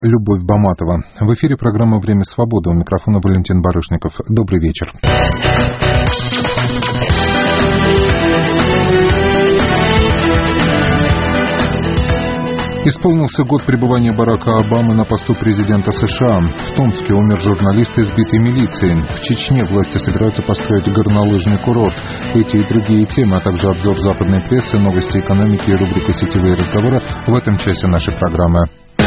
Любовь Баматова. В эфире программа «Время свободы». У микрофона Валентин Барышников. Добрый вечер. Исполнился год пребывания Барака Обамы на посту президента США. В Томске умер журналист, избитый милицией. В Чечне власти собираются построить горнолыжный курорт. Эти и другие темы, а также обзор западной прессы, новости экономики и рубрика «Сетевые разговоры» в этом часе нашей программы.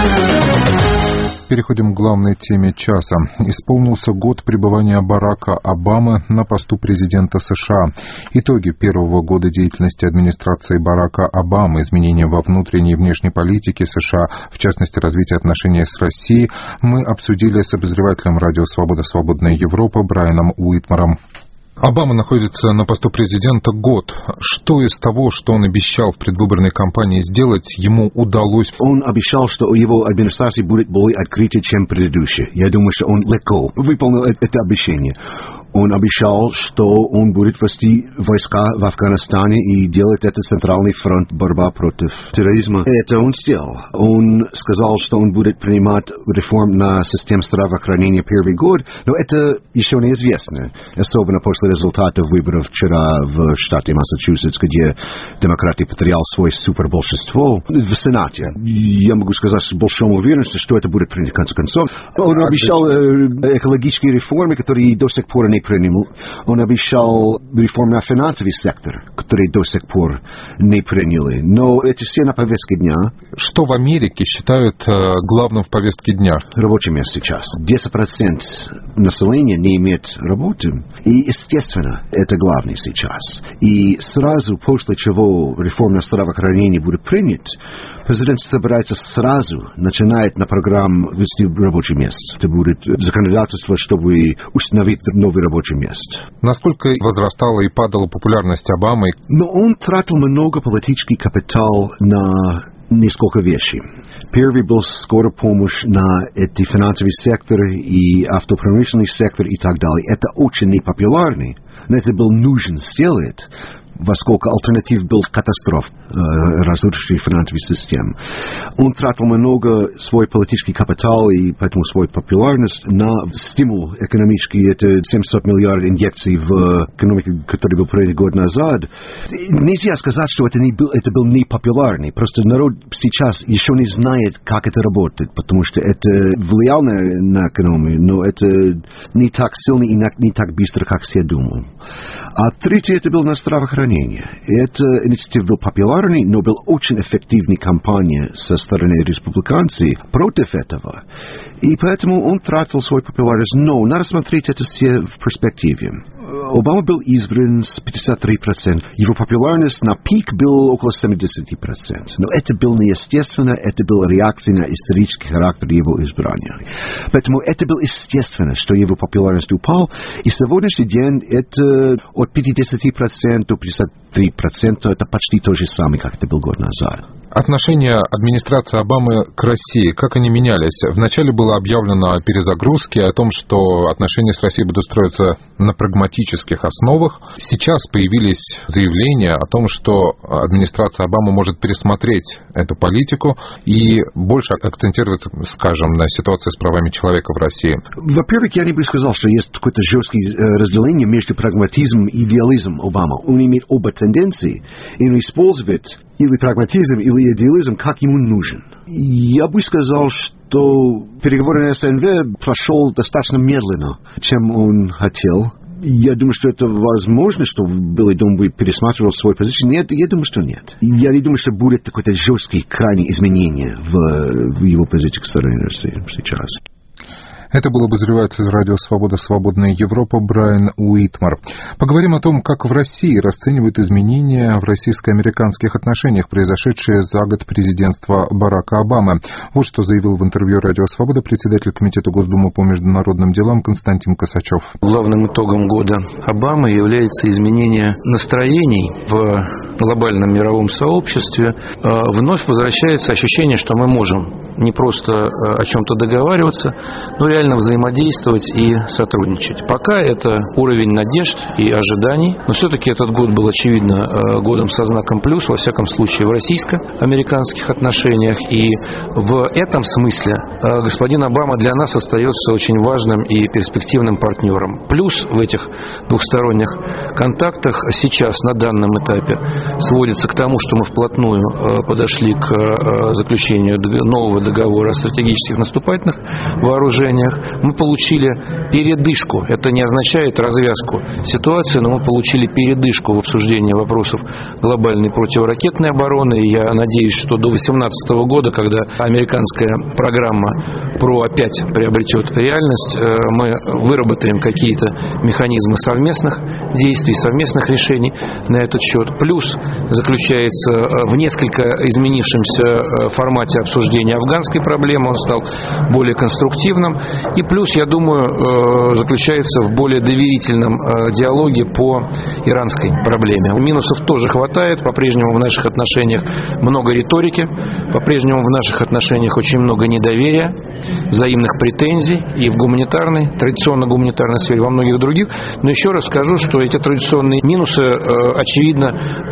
Переходим к главной теме часа. Исполнился год пребывания Барака Обамы на посту президента США. Итоги первого года деятельности администрации Барака Обамы, изменения во внутренней и внешней политике США, в частности, развитие отношений с Россией, мы обсудили с обозревателем радио «Свобода. Свободная Европа» Брайаном Уитмаром. Обама находится на посту президента год. Что из того, что он обещал в предвыборной кампании сделать, ему удалось? Он обещал, что его администрация будет более открытой, чем предыдущая. Я думаю, что он легко выполнил это обещание. Он обещал, что он будет вести войска в Афганистане и делать это центральный фронт борьбы против терроризма. Это он сделал. Он сказал, что он будет принимать реформ на систему здравоохранения первый год, но это еще неизвестно, особенно после результатов выборов вчера в штате Массачусетс, где демократы потеряли свое супербольшинство в Сенате. Я могу сказать с большой уверенностью, что это будет принято в конце концов. Он обещал экологические реформы, которые до сих пор не принял. Он обещал реформу на финансовый сектор, которые до сих пор не приняли. Но это все на повестке дня. Что в Америке считают главным в повестке дня? Рабочее место сейчас. 10% населения не имеет работы. И, естественно, это главное сейчас. И сразу после чего реформа здравоохранения будет принята, президент собирается сразу начинать на программу вести рабочее место. Это будет законодательство, чтобы установить новые рабочие места. Насколько возрастала и падала популярность Обамы? Но он тратил много политический капитал на несколько вещей. Первый был скорая помощь на эти финансовый сектор и автопромышленный сектор и так далее. Это очень непопулярный, но это был нужен сделать, поскольку альтернатив был катастроф, разрушивший финансовую систему. Он тратил много свой политический капитал и поэтому свою популярность на стимул экономический. Это 700 миллиардов инъекций в экономику, который был принят год назад. Нельзя сказать, что это был непопулярный. Просто народ сейчас еще не знает, как это работает, потому что это влияло на экономию, но это не так сильно и не так быстро, как все думают. А третье, это было на здравоохранение. Эта инициатива была популярной, но была очень эффективной кампания со стороны республиканцев против этого. И поэтому он тратил свою популярность. Но надо смотреть это все в перспективе. Обама был избран с 53%. Его популярность на пик была около 70%. Но это было неестественно, это была реакция на исторический характер его избрания. Поэтому это было естественно, что его популярность упала. И сегодняшний день это от 50% до 53%. Это почти то же самое, как это было год назад. Отношения администрации Обамы к России, как они менялись? Вначале было объявлено о перезагрузке, о том, что отношения с Россией будут строиться на прагматических основах. Сейчас появились заявления о том, что администрация Обамы может пересмотреть эту политику и больше акцентироваться, скажем, на ситуации с правами человека в России. Во-первых, я не бы сказал, что есть какое-то жесткое разделение между прагматизмом и идеализмом Обамы. Он имеет оба тенденции, и он использует или прагматизм, или идеализм, как ему нужен. Я бы сказал, что переговоры на СНВ прошел достаточно медленно, чем он хотел. Я думаю, что это возможно, что Белый дом будет пересматривал свою позицию. Нет, я думаю, что нет. Я не думаю, что будет какое-то жесткое крайнее изменение в его позиции к стороне России сейчас. Это был обозреватель радио «Свобода. Свободная Европа» Брайан Уитмар. Поговорим о том, как в России расценивают изменения в российско-американских отношениях, произошедшие за год президентства Барака Обамы. Вот что заявил в интервью радио «Свобода» председатель Комитета Госдумы по международным делам Константин Косачев. Главным итогом года Обамы является изменение настроений в глобальном мировом сообществе. Вновь возвращается ощущение, что мы можем не просто о чем-то договариваться, но реально реально взаимодействовать и сотрудничать. Пока это уровень надежд и ожиданий, но все-таки этот год был, очевидно, годом со знаком плюс, во всяком случае, в российско-американских отношениях. И в этом смысле господин Обама для нас остается очень важным и перспективным партнером. Плюс в этих двухсторонних контактах сейчас, на данном этапе, сводится к тому, что мы вплотную подошли к заключению нового договора о стратегических наступательных вооружениях. Мы получили передышку. Это не означает развязку ситуации, но мы получили передышку в обсуждении вопросов глобальной противоракетной обороны. И я надеюсь, что до 2018 года, когда американская программа ПРО опять приобретет реальность, мы выработаем какие-то механизмы совместных действий, совместных решений на этот счет. Плюс заключается в несколько изменившемся формате обсуждения афганской проблемы. Он стал более конструктивным. И плюс, я думаю, заключается в более доверительном диалоге по иранской проблеме. Минусов тоже хватает. По-прежнему в наших отношениях много риторики. По-прежнему в наших отношениях очень много недоверия, взаимных претензий и в гуманитарной, традиционно гуманитарной сфере, во многих других. Но еще раз скажу, что эти традиционные минусы, очевидно,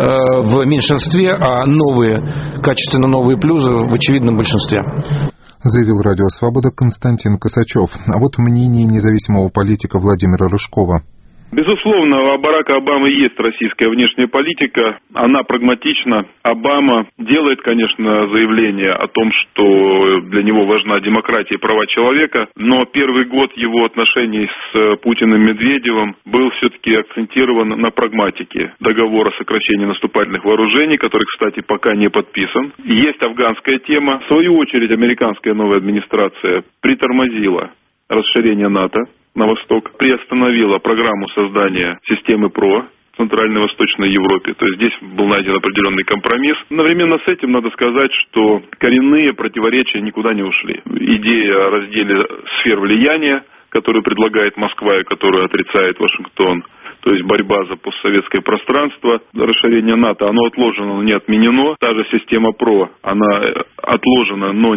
в меньшинстве, а качественно новые плюсы в очевидном большинстве. Заявил Радио Свобода Константин Косачев. А вот мнение независимого политика Владимира Рыжкова. Безусловно, у Барака Обамы есть российская внешняя политика, она прагматична. Обама делает, конечно, заявление о том, что для него важна демократия и права человека, но первый год его отношений с Путиным и Медведевым был все-таки акцентирован на прагматике. Договор о сокращении наступательных вооружений, который, кстати, пока не подписан. Есть афганская тема. В свою очередь, американская новая администрация притормозила расширение НАТО на восток, приостановила программу создания системы ПРО в Центральной и Восточной Европе. То есть здесь был найден определенный компромисс. Одновременно с этим надо сказать, что коренные противоречия никуда не ушли. Идея о разделе сфер влияния, которую предлагает Москва и которую отрицает Вашингтон, то есть борьба за постсоветское пространство, расширение НАТО, оно отложено, но не отменено. Та же система ПРО, она отложена, но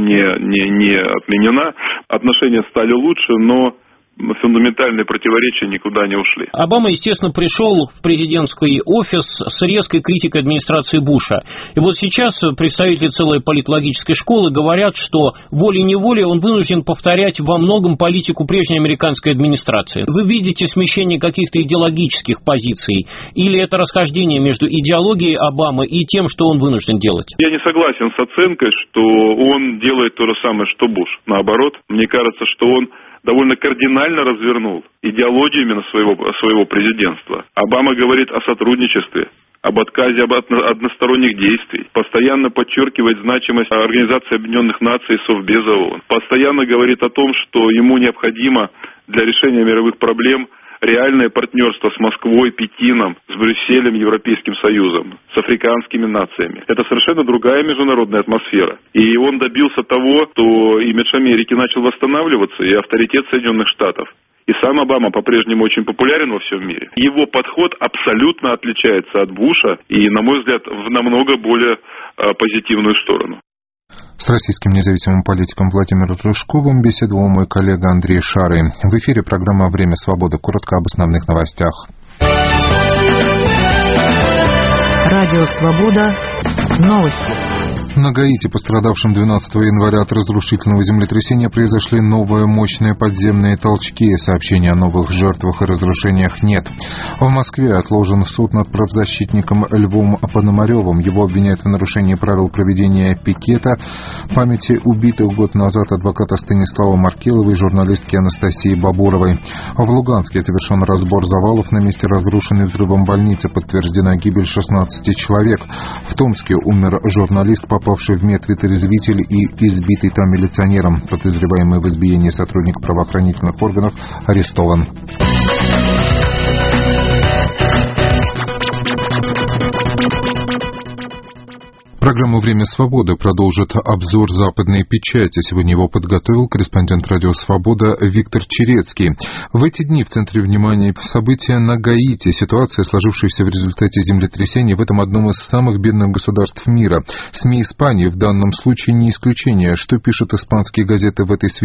не отменена. Отношения стали лучше, но фундаментальные противоречия никуда не ушли. Обама, естественно, пришел в президентский офис с резкой критикой администрации Буша. И вот сейчас представители целой политологической школы говорят, что волей-неволей он вынужден повторять во многом политику прежней американской администрации. Вы видите смещение каких-то идеологических позиций? Или это расхождение между идеологией Обамы и тем, что он вынужден делать? Я не согласен с оценкой, что он делает то же самое, что Буш. Наоборот, мне кажется, что он довольно кардинально развернул идеологию именно своего президентства. Обама говорит о сотрудничестве, об отказе от односторонних действий, постоянно подчеркивает значимость Организации Объединенных Наций и Совбеза ООН, постоянно говорит о том, что ему необходимо для решения мировых проблем реальное партнерство с Москвой, Пекином, с Брюсселем, Европейским Союзом, с африканскими нациями. Это совершенно другая международная атмосфера. И он добился того, что имидж Америки начал восстанавливаться, и авторитет Соединенных Штатов. И сам Обама по-прежнему очень популярен во всем мире. Его подход абсолютно отличается от Буша и, на мой взгляд, в намного более позитивную сторону. С российским независимым политиком Владимиром Рыжковым беседовал мой коллега Андрей Шарый. В эфире программа «Время свободы». Коротко об основных новостях. Радио «Свобода». Новости. На Гаити, пострадавшем 12 января от разрушительного землетрясения, произошли новые мощные подземные толчки. Сообщений о новых жертвах и разрушениях нет. В Москве отложен суд над правозащитником Львом Пономаревым. Его обвиняют в нарушении правил проведения пикета памяти убитых год назад адвоката Станислава Маркелова и журналистки Анастасии Бабуровой. В Луганске завершен разбор завалов на месте разрушенной взрывом больницы. Подтверждена гибель 16 человек. В Томске умер журналист, попавший в медвытрезвитель и избитый там милиционером. Подозреваемый в избиении сотрудник правоохранительных органов арестован. Программу «Время свободы» продолжит обзор западной печати. Сегодня его подготовил корреспондент «Радио Свобода» Виктор Черецкий. В эти дни в центре внимания события на Гаити. Ситуация, сложившаяся в результате землетрясения в этом одном из самых бедных государств мира. СМИ Испании в данном случае не исключение. Что пишут испанские газеты в этой связи?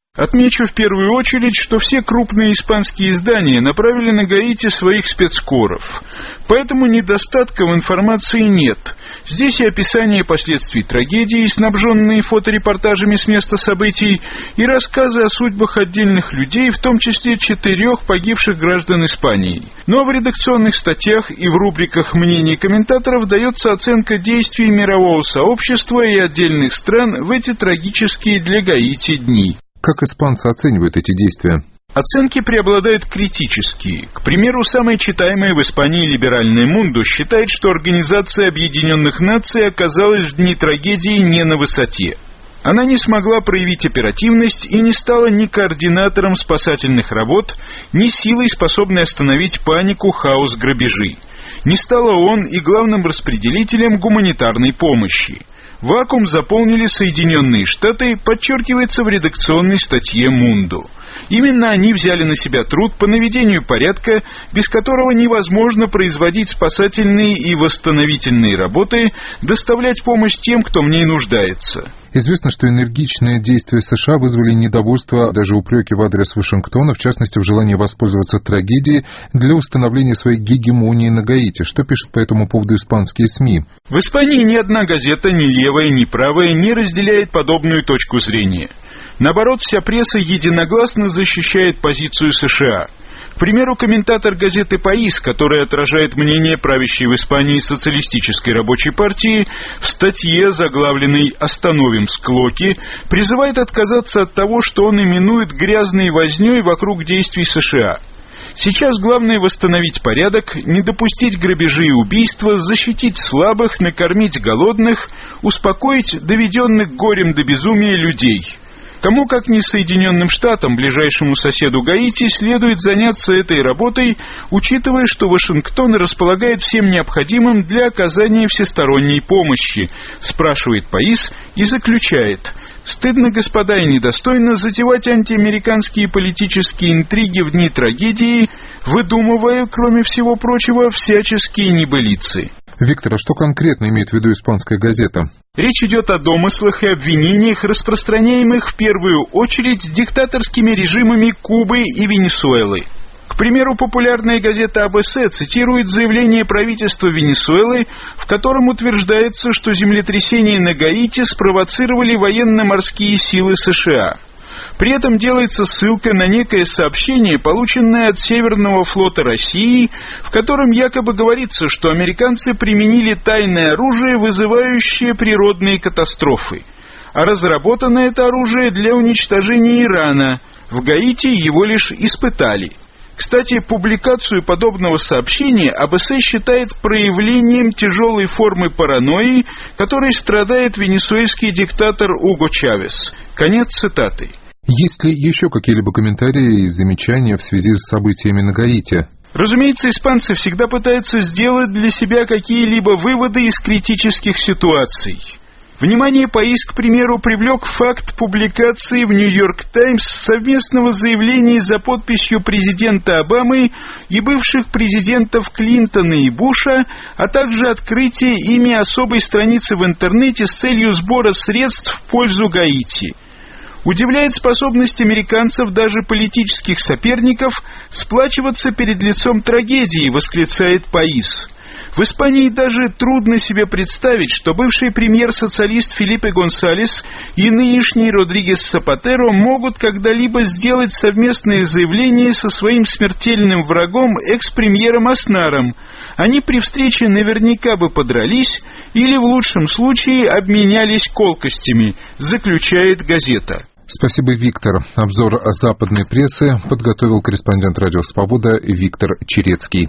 Отмечу в первую очередь, что все крупные испанские издания направили на Гаити своих спецкоров, поэтому недостатка в информации нет. Здесь и описание последствий трагедии, снабженные фоторепортажами с места событий, и рассказы о судьбах отдельных людей, в том числе 4 погибших граждан Испании. Но в редакционных статьях и в рубриках мнений комментаторов дается оценка действий мирового сообщества и отдельных стран в эти трагические для Гаити дни. Как испанцы оценивают эти действия? Оценки преобладают критические. К примеру, самая читаемая в Испании либеральная «Мундо» считает, что Организация Объединенных Наций оказалась в дни трагедии не на высоте. Она не смогла проявить оперативность и не стала ни координатором спасательных работ, ни силой, способной остановить панику, хаос, грабежи. Не стала ООН и главным распределителем гуманитарной помощи. Вакуум заполнили Соединенные Штаты, подчеркивается в редакционной статье «Мундо». Именно они взяли на себя труд по наведению порядка, без которого невозможно производить спасательные и восстановительные работы, доставлять помощь тем, кто в ней нуждается. Известно, что энергичные действия США вызвали недовольство, даже упреки в адрес Вашингтона, в частности, в желании воспользоваться трагедией для установления своей гегемонии на Гаити. Что пишут по этому поводу испанские СМИ? В Испании ни одна газета, ни левая, ни правая, не разделяет подобную точку зрения. Наоборот, вся пресса единогласно защищает позицию США. К примеру, комментатор газеты «Паис», которая отражает мнение правящей в Испании социалистической рабочей партии, в статье, заглавленной «Остановим склоки», призывает отказаться от того, что он именует грязной вознёй вокруг действий США. Сейчас главное восстановить порядок, не допустить грабежи и убийства, защитить слабых, накормить голодных, успокоить доведенных горем до безумия людей. Кому, как не Соединенным Штатам, ближайшему соседу Гаити, следует заняться этой работой, учитывая, что Вашингтон располагает всем необходимым для оказания всесторонней помощи, спрашивает Паис и заключает: стыдно, господа, и недостойно затевать антиамериканские политические интриги в дни трагедии, выдумывая, кроме всего прочего, всяческие небылицы. Виктор, а что конкретно имеет в виду испанская газета? Речь идет о домыслах и обвинениях, распространяемых в первую очередь диктаторскими режимами Кубы и Венесуэлы. К примеру, популярная газета АБС цитирует заявление правительства Венесуэлы, в котором утверждается, что землетрясение на Гаити спровоцировали военно-морские силы США. При этом делается ссылка на некое сообщение, полученное от Северного флота России, в котором якобы говорится, что американцы применили тайное оружие, вызывающее природные катастрофы. А разработано это оружие для уничтожения Ирана. В Гаити его лишь испытали. Кстати, публикацию подобного сообщения АБС считает проявлением тяжелой формы паранойи, которой страдает венесуэльский диктатор Уго Чавес. Конец цитаты. Есть ли еще какие-либо комментарии и замечания в связи с событиями на Гаити? Разумеется, испанцы всегда пытаются сделать для себя какие-либо выводы из критических ситуаций. Внимание Паис, к примеру, привлек факт публикации в «Нью-Йорк Таймс» совместного заявления за подписью президента Обамы и бывших президентов Клинтона и Буша, а также открытие ими особой страницы в интернете с целью сбора средств в пользу Гаити. Удивляет способность американцев, даже политических соперников, сплачиваться перед лицом трагедии, восклицает Паис. В Испании даже трудно себе представить, что бывший премьер-социалист Фелипе Гонсалес и нынешний Родригес Сапатеро могут когда-либо сделать совместное заявление со своим смертельным врагом, экс-премьером Аснаром. Они при встрече наверняка бы подрались или в лучшем случае обменялись колкостями, заключает газета. Спасибо, Виктор. Обзор западной прессы подготовил корреспондент «Радио Свобода» Виктор Черецкий.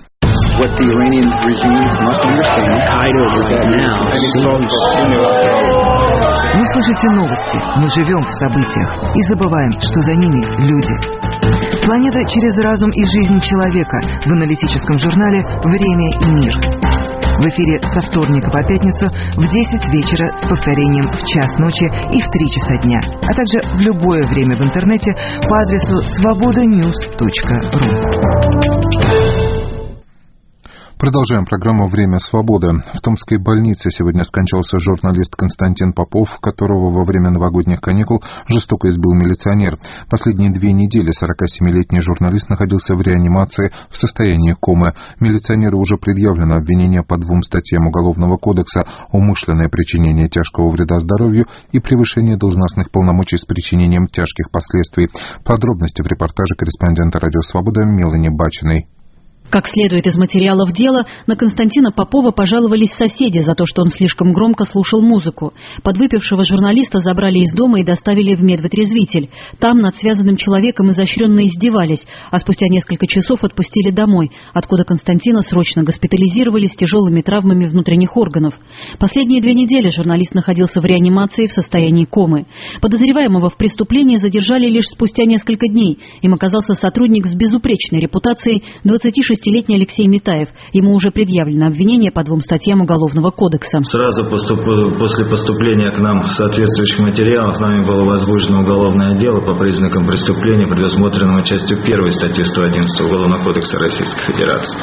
Вы слышите новости, мы живем в событиях и забываем, что за ними люди. Планета через разум и жизнь человека в аналитическом журнале «Время и мир». В эфире со вторника по пятницу в 10 вечера с повторением в час ночи и в 3 часа дня, а также в любое время в интернете по адресу svobodanews.ru. Продолжаем программу «Время свободы». В Томской больнице сегодня скончался журналист Константин Попов, которого во время новогодних каникул жестоко избил милиционер. Последние 2 недели 47-летний журналист находился в реанимации в состоянии комы. Милиционеру уже предъявлено обвинение по 2 статьям Уголовного кодекса: умышленное причинение тяжкого вреда здоровью и превышение должностных полномочий с причинением тяжких последствий. Подробности в репортаже корреспондента «Радио Свобода» Мелани Бачиной. Как следует из материалов дела, на Константина Попова пожаловались соседи за то, что он слишком громко слушал музыку. Подвыпившего журналиста забрали из дома и доставили в медвытрезвитель. Там над связанным человеком изощренно издевались, а спустя несколько часов отпустили домой, откуда Константина срочно госпитализировали с тяжелыми травмами внутренних органов. Последние 2 недели журналист находился в реанимации в состоянии комы. Подозреваемого в преступлении задержали лишь спустя несколько дней. Им оказался сотрудник с безупречной репутацией 26-летний Алексей Митаев. Ему уже предъявлено обвинение по 2 статьям Уголовного кодекса. Сразу после поступления к нам соответствующих материалов нами было возбуждено уголовное дело по признакам преступления, предусмотренного частью 1 статьи 111 Уголовного кодекса Российской Федерации.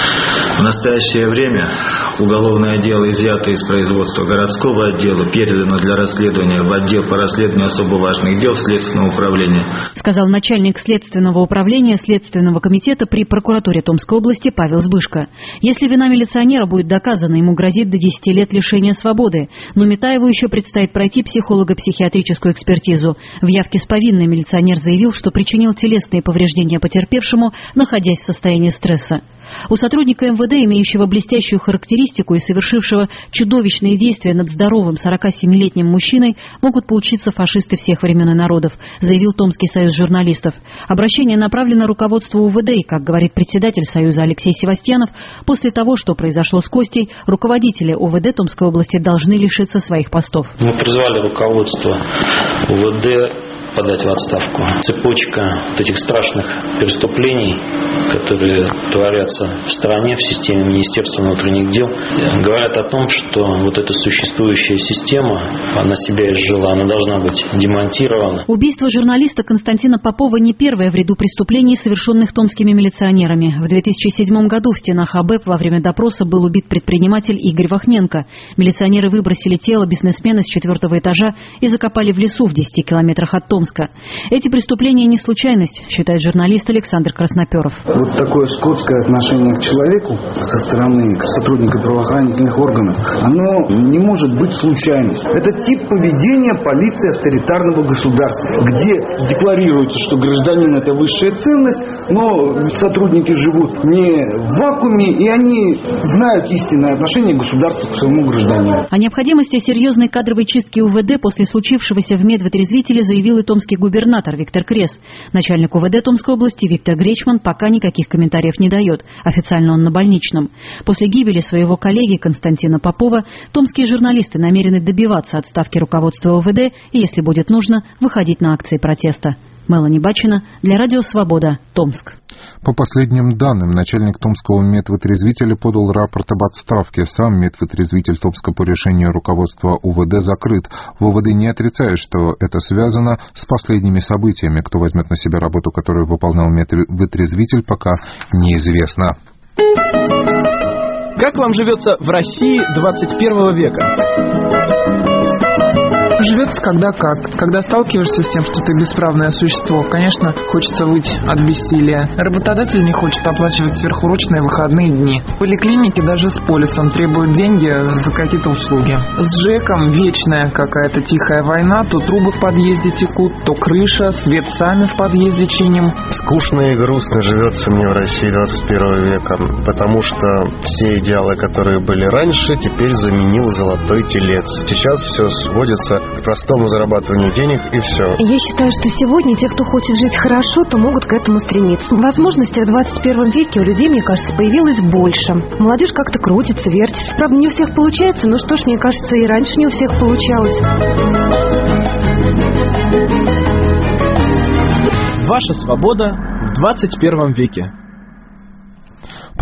В настоящее время уголовное дело изъято из производства городского отдела, передано для расследования в отдел по расследованию особо важных дел Следственного управления. Сказал начальник Следственного управления Следственного комитета при прокуратуре Томской области Павел Збышко. Если вина милиционера будет доказана, ему грозит до 10 лет лишения свободы. Но Митаеву еще предстоит пройти психолого-психиатрическую экспертизу. В явке с повинной милиционер заявил, что причинил телесные повреждения потерпевшему, находясь в состоянии стресса. У сотрудника МВД, имеющего блестящую характеристику и совершившего чудовищные действия над здоровым 47-летним мужчиной, могут поучиться фашисты всех времен и народов, заявил Томский союз журналистов. Обращение направлено руководству УВД, и, как говорит председатель союза Алексей Севастьянов, после того, что произошло с Костей, руководители УВД Томской области должны лишиться своих постов. Мы призвали руководство УВД подать в отставку. Цепочка вот этих страшных преступлений, которые творятся в стране, в системе Министерства внутренних дел, говорят о том, что вот эта существующая система, она себя изжила, она должна быть демонтирована. Убийство журналиста Константина Попова не первое в ряду преступлений, совершенных томскими милиционерами. В 2007 году в стенах АБЭП во время допроса был убит предприниматель Игорь Вахненко. Милиционеры выбросили тело бизнесмена с 4-го этажа и закопали в лесу в 10 километрах от Томска. Эти преступления не случайность, считает журналист Александр Красноперов. Вот такое скотское отношение к человеку со стороны сотрудника правоохранительных органов, оно не может быть случайностью. Это тип поведения полиции авторитарного государства, где декларируется, что гражданин — это высшая ценность, но сотрудники живут не в вакууме, и они знают истинное отношение государства к своему гражданину. О необходимости серьезной кадровой чистки УВД после случившегося в медвытрезвителе заявил и томский губернатор Виктор Крес. Начальник УВД Томской области Виктор Гречман пока никаких комментариев не дает. Официально он на больничном. После гибели своего коллеги Константина Попова томские журналисты намерены добиваться отставки руководства УВД и, если будет нужно, выходить на акции протеста. Мелани Бачина для Радио Свобода, Томск. По последним данным, начальник Томского медвытрезвителя подал рапорт об отставке. Сам медвытрезвитель Томска по решению руководства УВД закрыт. В УВД не отрицают, что это связано с последними событиями. Кто возьмет на себя работу, которую выполнял медвытрезвитель, пока неизвестно. Как вам живется в России 21 века? Живется когда как. Когда сталкиваешься с тем, что ты бесправное существо, конечно, хочется выть от бессилия. Работодатель не хочет оплачивать сверхурочные выходные дни. Поликлиники даже с полисом требуют деньги за какие-то услуги. С ЖЭКом вечная какая-то тихая война. То трубы в подъезде текут, то крыша, свет сами в подъезде чиним. Скучно и грустно живется мне в России 21 века, потому что все идеалы, которые были раньше, теперь заменил золотой телец. Сейчас все сводится к простому зарабатыванию денег и все. Я считаю, что сегодня те, кто хочет жить хорошо, то могут к этому стремиться. Возможностей в 21 веке у людей, мне кажется, появилось больше. Молодежь как-то крутится, вертится. Правда, не у всех получается, но что ж, мне кажется, и раньше не у всех получалось. Ваша свобода в 21 веке.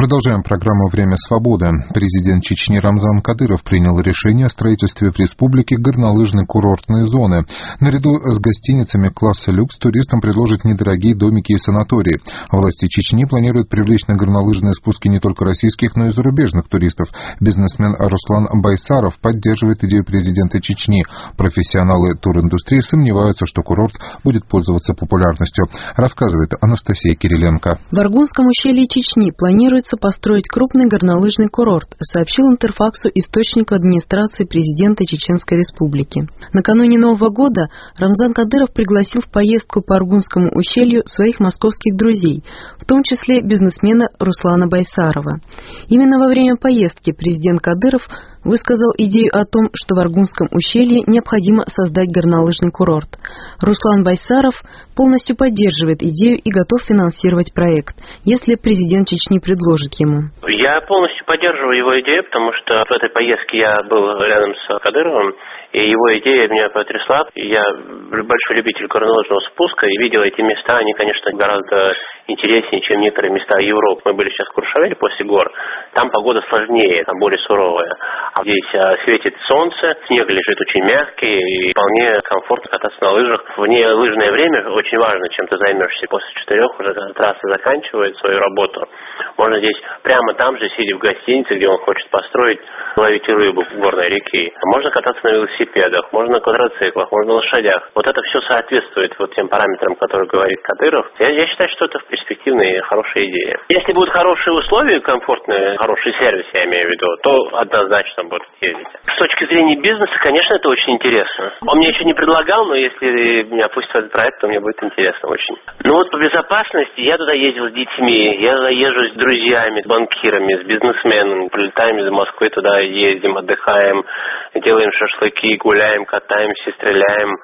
Продолжаем программу «Время свободы». Президент Чечни Рамзан Кадыров принял решение о строительстве в республике горнолыжной курортной зоны. Наряду с гостиницами класса люкс туристам предложат недорогие домики и санатории. Власти Чечни планируют привлечь на горнолыжные спуски не только российских, но и зарубежных туристов. Бизнесмен Руслан Байсаров поддерживает идею президента Чечни. Профессионалы туриндустрии сомневаются, что курорт будет пользоваться популярностью, рассказывает Анастасия Кириленко. В Аргунском ущелье Чечни планируется построить крупный горнолыжный курорт, сообщил Интерфаксу источник администрации президента Чеченской Республики. Накануне Нового года Рамзан Кадыров пригласил в поездку по Аргунскому ущелью своих московских друзей, в том числе бизнесмена Руслана Байсарова. Именно во время поездки президент Кадыров высказал идею о том, что в Аргунском ущелье необходимо создать горнолыжный курорт. Руслан Байсаров полностью поддерживает идею и готов финансировать проект, если президент Чечни предложит ему. Я полностью поддерживаю его идею, потому что в этой поездке я был рядом с Кадыровым, и его идея меня потрясла. Я большой любитель горнолыжного спуска и видел эти места, они, конечно, гораздо интереснее, чем некоторые места Европы. Мы были сейчас в Куршавеле после гор, там погода сложнее, там более суровая. А здесь светит солнце, снег лежит очень мягкий, и вполне комфортно кататься на лыжах. В нелыжное время очень важно, чем ты займешься. После 4 уже трасса заканчивает свою работу. Можно здесь прямо там же, сидя в гостинице, где он хочет построить, ловить рыбу в горной реке. Можно кататься на велосипедах, можно на квадроциклах, можно на лошадях. Вот это все соответствует вот тем параметрам, которые говорит Кадыров. Я считаю, что это перспективная и хорошая идея. Если будут хорошие условия, комфортные, хороший сервис, я имею в виду, то однозначно будут ездить. С точки зрения бизнеса, конечно, это очень интересно. Он мне еще не предлагал, но если меня пустят в этот проект, то мне будет интересно очень. Ну вот по безопасности я туда ездил с детьми, я туда езжу с друзьями, с банкирами, с бизнесменами. Прилетаем из Москвы, туда ездим, отдыхаем, делаем шашлыки, гуляем, катаемся, стреляем.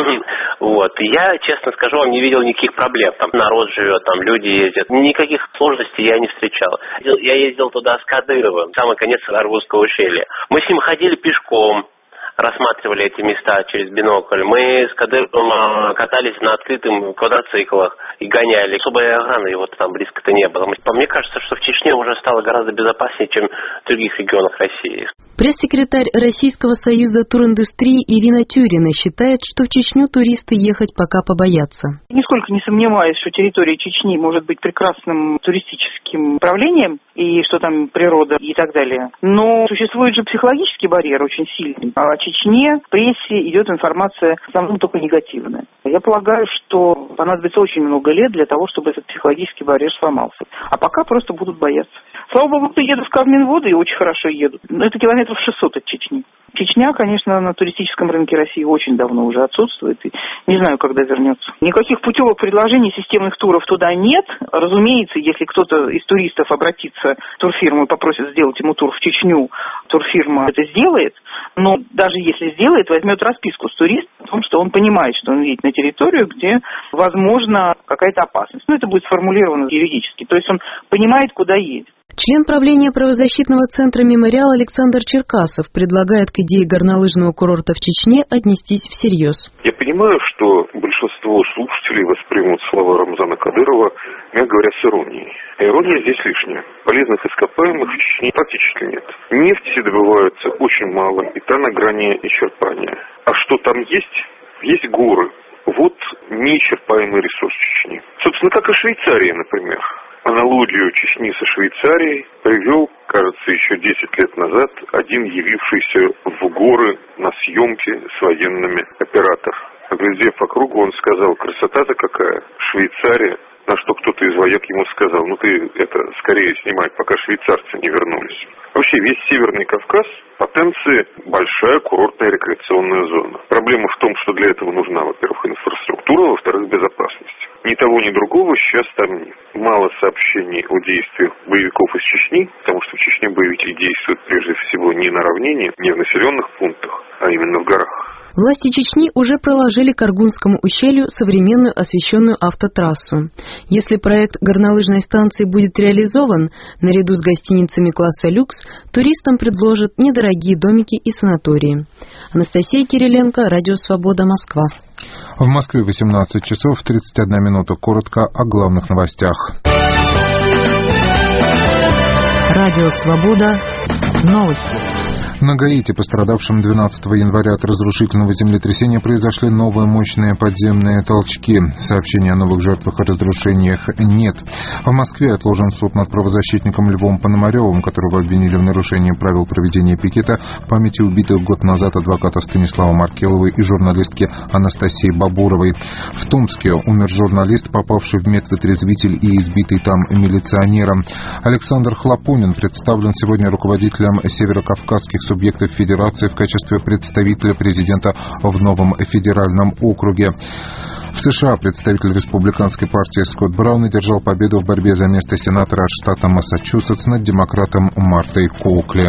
Вот. И я, честно скажу, вам не видел никаких проблем. Там народ живет, там люди ездят. Никаких сложностей я не встречал. Я ездил туда с Кадыровым, в самый конец Аргунского ущелья. Мы с ним ходили пешком, рассматривали эти места через бинокль. Мы с Кадыровым катались на открытых квадроциклах и гоняли. Особой охраны его там близко-то не было. Мне кажется, что в Чечне уже стало гораздо безопаснее, чем в других регионах России. Пресс-секретарь Российского союза туриндустрии Ирина Тюрина считает, что в Чечню туристы ехать пока побоятся. Нисколько не сомневаюсь, что территория Чечни может быть прекрасным туристическим направлением, и что там природа и так далее. Но существует же психологический барьер очень сильный. О Чечне в прессе идет информация в основном только негативная. Я полагаю, что понадобится очень много лет для того, чтобы этот психологический барьер сломался. А пока просто будут бояться. Слава богу, кто едут в Кавминводы и очень хорошо едут. Но это километров 600 от Чечни. Чечня, конечно, на туристическом рынке России очень давно уже отсутствует. И не знаю, когда вернется. Никаких путевых предложений, системных туров туда нет. Разумеется, если кто-то из туристов обратится в турфирму и попросит сделать ему тур в Чечню, турфирма это сделает. Но даже если сделает, возьмет расписку с туриста о том, что он понимает, что он едет на территорию, где возможна какая-то опасность. Это будет сформулировано юридически. То есть он понимает, куда едет. Член правления правозащитного центра «Мемориал» Александр Черкасов предлагает к идее горнолыжного курорта в Чечне отнестись всерьез. Я понимаю, что большинство слушателей воспримут слова Рамзана Кадырова, мягко говоря, с иронией. А ирония здесь лишняя. Полезных ископаемых в Чечне практически нет. Нефти добывается очень мало, и та на грани исчерпания. А что там есть? Есть горы. Вот неисчерпаемый ресурс Чечни. Собственно, как и Швейцария, например. Аналогию Чечни со Швейцарией привел, кажется, еще 10 лет назад один явившийся в горы на съемки с военными оператор. Оглядев вокруг, он сказал: красота-то какая, Швейцария. На что кто-то из вояк ему сказал: ну ты это скорее снимай, пока швейцарцы не вернулись. Вообще весь Северный Кавказ потенции большая курортная рекреационная зона. Проблема в том, что для этого нужна, во-первых, инфраструктура, во-вторых, безопасность. Ни того, ни другого сейчас там нет. Мало сообщений о действиях боевиков из Чечни, потому что в Чечне боевики действуют прежде всего не на равнине, не в населенных пунктах, а именно в горах. Власти Чечни уже проложили к Аргунскому ущелью современную освещенную автотрассу. Если проект горнолыжной станции будет реализован, наряду с гостиницами класса люкс, туристам предложат недорогие домики и санатории. Анастасия Кириленко, Радио Свобода, Москва. В Москве 18 часов 31 минута. Коротко о главных новостях. Радио «Свобода». Новости. На Гаити, пострадавшем 12 января от разрушительного землетрясения, произошли новые мощные подземные толчки. Сообщений о новых жертвах и разрушениях нет. В Москве отложен суд над правозащитником Львом Пономаревым, которого обвинили в нарушении правил проведения пикета в памяти убитых год назад адвоката Станислава Маркелова и журналистки Анастасии Бабуровой. В Томске умер журналист, попавший в медотрезвитель и избитый там милиционером. Александр Хлопонин представлен сегодня руководителем северокавказских субъектов Федерации в качестве представителя президента в новом федеральном округе. В США представитель республиканской партии Скотт Браун одержал победу в борьбе за место сенатора от штата Массачусетс над демократом Мартой Коукли.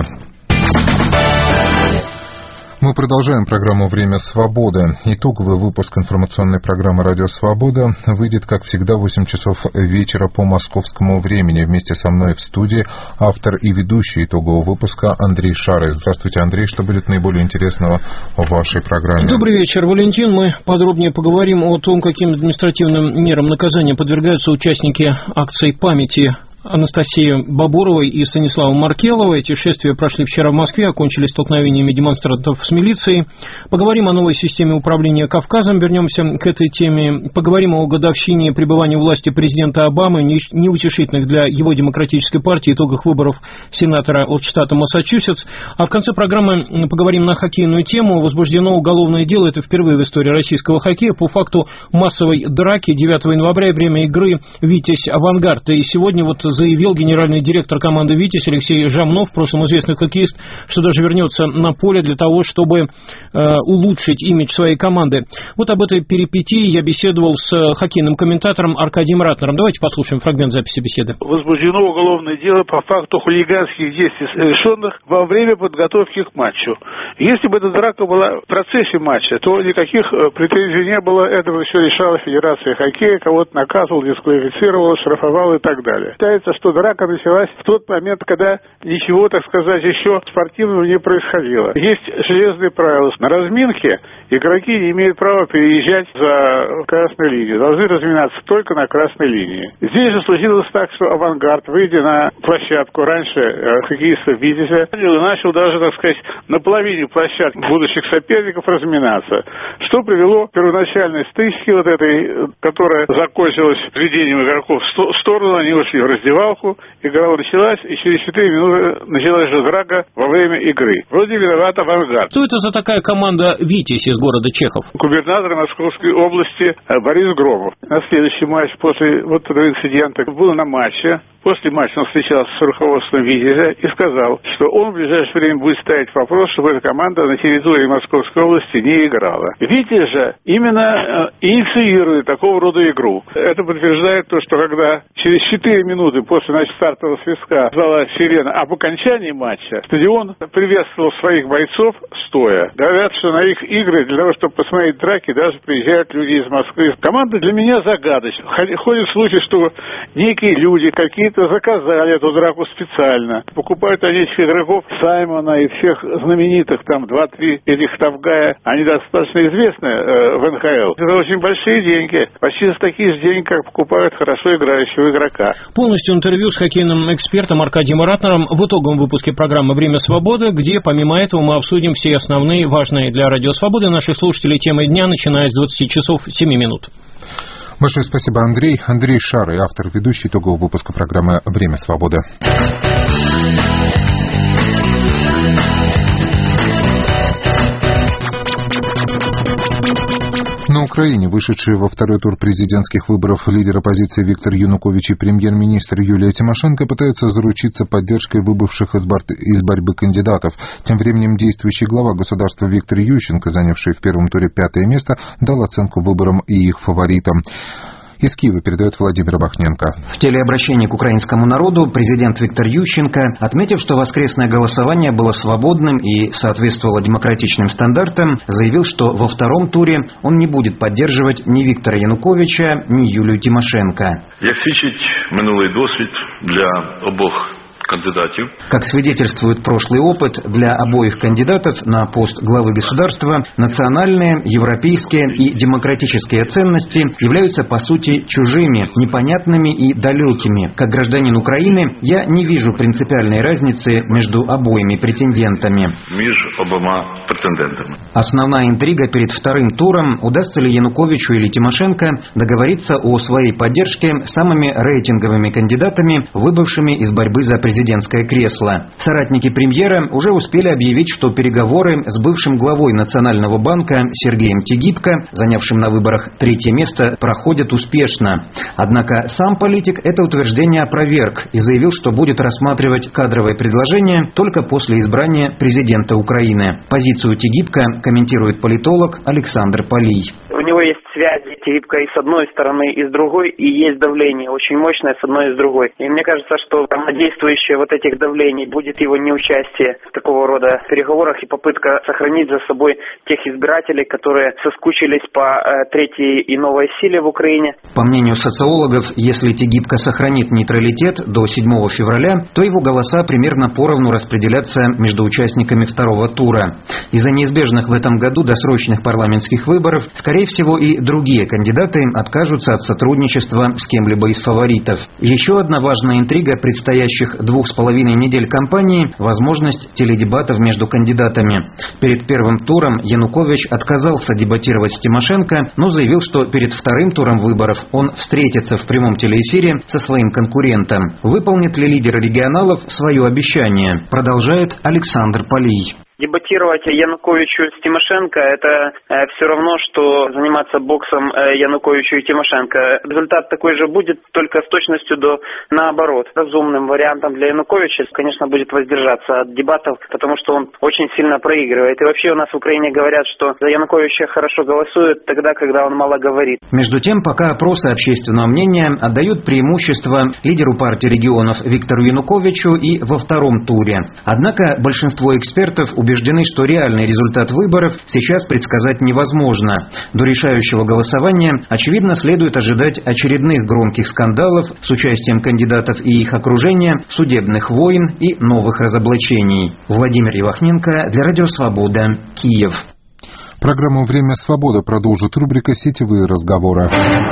Мы продолжаем программу «Время свободы». Итоговый выпуск информационной программы «Радио Свобода» выйдет, как всегда, в 8 часов вечера по московскому времени. Вместе со мной в студии автор и ведущий итогового выпуска Андрей Шарый. Здравствуйте, Андрей. Что будет наиболее интересного в вашей программе? Добрый вечер, Валентин. Мы подробнее поговорим о том, каким административным мерам наказания подвергаются участники акции памяти Анастасии Бабуровой и Станислава Маркелова. Эти шествия прошли вчера в Москве, окончились столкновениями демонстрантов с милицией. Поговорим о новой системе управления Кавказом, вернемся к этой теме. Поговорим о годовщине пребывания у власти президента Обамы, неутешительных для его демократической партии итогах выборов сенатора от штата Массачусетс. А в конце программы поговорим на хоккейную тему. Возбуждено уголовное дело, это впервые в истории российского хоккея, по факту массовой драки 9 января, время игры «Витязь-Авангард». И сегодня заявил генеральный директор команды «Витязь» Алексей Жамнов, в прошлом известный хоккеист, что даже вернется на поле для того, чтобы улучшить имидж своей команды. Вот об этой перипетии я беседовал с хоккейным комментатором Аркадием Ратнером. Давайте послушаем фрагмент записи беседы. Возбуждено уголовное дело по факту хулиганских действий, совершенных во время подготовки к матчу. Если бы эта драка была в процессе матча, то никаких претензий не было. Это все решала Федерация хоккея, кого-то наказывал, дисквалифицировал, штрафовал и так далее. Что драка началась в тот момент, когда ничего, так сказать, еще спортивного не происходило. Есть железные правила. На разминке игроки не имеют права переезжать за красную линию. Должны разминаться только на красной линии. Здесь же случилось так, что «Авангард», выйдя на площадку раньше хоккеистов «Витязя», начал даже, так сказать, на половине площадки будущих соперников разминаться. Что привело к первоначальной стычке вот этой, которая закончилась введением игроков в сторону, они ушли в раздевалку, игра началась, и через 4 минуты началась же драка во время игры. Вроде виноват «Авангард». Что это за такая команда «Витязь» из города Чехов? Губернатор Московской области Борис Громов. На следующий матч после вот этого инцидента был на матче. После матча он встречался с руководством «Витязя» и сказал, что он в ближайшее время будет ставить вопрос, чтобы эта команда на территории Московской области не играла. «Витязь» же именно инициирует такого рода игру. Это подтверждает то, что когда через 4 минуты после стартового свистка звала сирена об окончании матча, стадион приветствовал своих бойцов стоя. Говорят, что на их игры для того, чтобы посмотреть драки, даже приезжают люди из Москвы. Команда для меня загадочна. Ходят слухи, что некие люди, какие-то заказали эту драку специально. Покупают они этих игроков Саймона и всех знаменитых, там 2-3 этих Тавгая. Они достаточно известны в НХЛ. Это очень большие деньги. Почти за такие же деньги, как покупают хорошо играющего игрока. Полностью интервью с хоккейным экспертом Аркадием Ратнером в итоговом выпуске программы «Время свободы», где, помимо этого, мы обсудим все основные, важные для Радио Свободы наших слушателей темы дня, начиная с 20 часов 7 минут. Большое спасибо, Андрей. Андрей Шарый, автор, ведущий итогового выпуска программы «Время свободы». На Украине вышедшие во второй тур президентских выборов лидер оппозиции Виктор Янукович и премьер-министр Юлия Тимошенко пытаются заручиться поддержкой выбывших из борьбы кандидатов. Тем временем действующий глава государства Виктор Ющенко, занявший в первом туре 5-е место, дал оценку выборам и их фаворитам. Из Киева передает Владимир Бахненко. В телеобращении к украинскому народу президент Виктор Ющенко, отметив, что воскресное голосование было свободным и соответствовало демократичным стандартам, заявил, что во втором туре он не будет поддерживать ни Виктора Януковича, ни Юлию Тимошенко. Як свідчить минулий досвід, для обох кандидатів. Как свидетельствует прошлый опыт, для обоих кандидатов на пост главы государства национальные, европейские и демократические ценности являются по сути чужими, непонятными и далекими. Как гражданин Украины я не вижу принципиальной разницы между обоими претендентами. Между обоими претендентами. Основная интрига перед вторым туром, удастся ли Януковичу или Тимошенко договориться о своей поддержке самыми рейтинговыми кандидатами, выбывшими из борьбы за президентское кресло. Соратники премьера уже успели объявить, что переговоры с бывшим главой Национального банка Сергеем Тигибко, занявшим на выборах 3-е место, проходят успешно. Однако сам политик это утверждение опроверг и заявил, что будет рассматривать кадровое предложение только после избрания президента Украины. Позицию Тигибко комментирует политолог Александр Полий. У него есть связи Тигибко и с одной стороны, и с другой, и есть давление очень мощное с одной и с другой. И мне кажется, что действующее вот этих давлений будет его неучастие в такого рода переговорах и попытка сохранить за собой тех избирателей, которые соскучились по третьей и новой силе в Украине. По мнению социологов, если Тигибко сохранит нейтралитет до 7 февраля, то его голоса примерно поровну распределятся между участниками второго тура. Из-за неизбежных в этом году досрочных парламентских выборов, скорее всего, и другие кандидаты откажутся от сотрудничества с кем-либо из фаворитов. Еще одна важная интрига предстоящих 2,5 недель кампании – возможность теледебатов между кандидатами. Перед первым туром Янукович отказался дебатировать с Тимошенко, но заявил, что перед вторым туром выборов он встретится в прямом телеэфире со своим конкурентом. Выполнит ли лидер регионалов свое обещание? Продолжает Александр Полий. Дебатировать Януковичу с Тимошенко – это все равно, что заниматься боксом Януковичу и Тимошенко. Результат такой же будет, только с точностью до наоборот. Разумным вариантом для Януковича, конечно, будет воздержаться от дебатов, потому что он очень сильно проигрывает. И вообще у нас в Украине говорят, что за Януковича хорошо голосуют тогда, когда он мало говорит. Между тем, пока опросы общественного мнения отдают преимущество лидеру партии регионов Виктору Януковичу и во втором туре. Однако большинство экспертов убеждены, что реальный результат выборов сейчас предсказать невозможно. До решающего голосования, очевидно, следует ожидать очередных громких скандалов с участием кандидатов и их окружения, судебных войн и новых разоблачений. Владимир Ивахненко для Радио Свобода, Киев. Программу «Время свободы» продолжит рубрика «Сетевые разговоры».